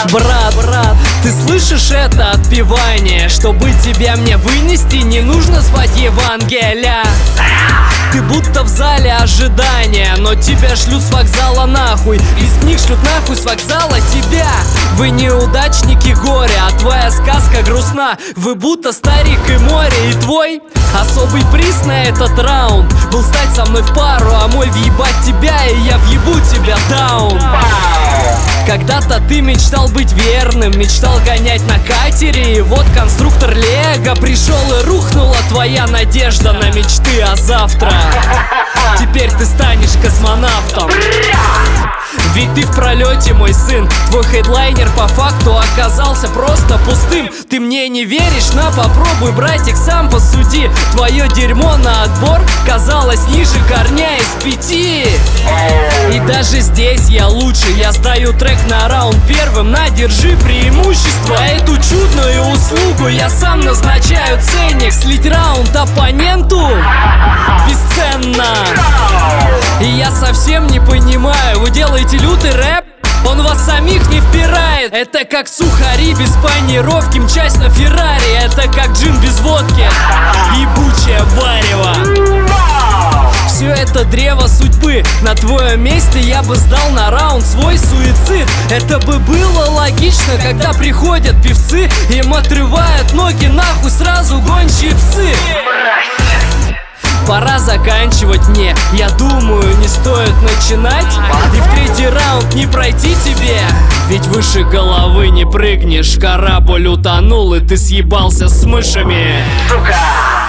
Брат, ты слышишь это отпевание? Чтобы тебя мне вынести, не нужно звать Евангелия. Ты будто в зале ожидания, но тебя шлют с вокзала нахуй. Из книг шлют нахуй с вокзала тебя. Вы неудачники горя, а твоя сказка грустна. Вы будто старик и море, и твой особый приз на этот раунд был стать со мной в пару, а мой въебать тебя, и я въебу тебя даун. Когда-то ты мечтал быть верным, мечтал гонять на катере, и вот конструктор Лего пришел, и рухнула твоя надежда на мечты о завтра. Теперь ты станешь космонавтом. Ведь ты в пролете, мой сын. Твой хедлайнер по факту оказался просто пустым. Ты мне не веришь? На, попробуй, братик, сам посуди. Твое дерьмо на отбор казалось ниже корня из 5. И даже здесь я лучше. Я сдаю трек на раунд первым. На, держи преимущество. Эту чудную услугу я сам назначаю ценник. Слить раунд оппоненту бесценно. И я совсем не понимаю, вы делаете лютый рэп, он вас самих не впирает. Это как сухари без панировки, мчась на Феррари. Это как джин без водки, ебучее варево. Все это древо судьбы. На твоем месте я бы сдал на раунд свой суицид. Это бы было логично, когда приходят певцы, им отрывают ноги нахуй сразу гончие псы. Пора заканчивать мне, я думаю, не стоит начинать. И в третий раунд не пройти тебе, ведь выше головы не прыгнешь. Корабль утонул, и ты съебался с мышами. Сука!